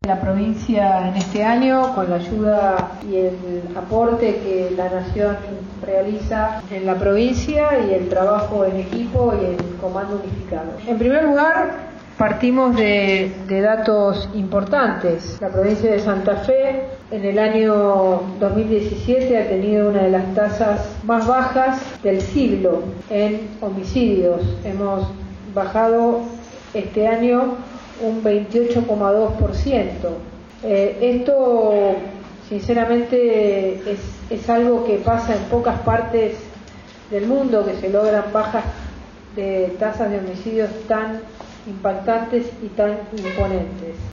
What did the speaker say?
La provincia en este año, con la ayuda y el aporte que la Nación realiza en la provincia y el trabajo en equipo y el comando unificado. En primer lugar, partimos de datos importantes. La provincia de Santa Fe en el año 2017 ha tenido una de las tasas más bajas del siglo en homicidios. Hemos bajado este año un 28,2%. Esto sinceramente es algo que pasa en pocas partes del mundo, que se logran bajas de tasas de homicidios tan impactantes y tan imponentes.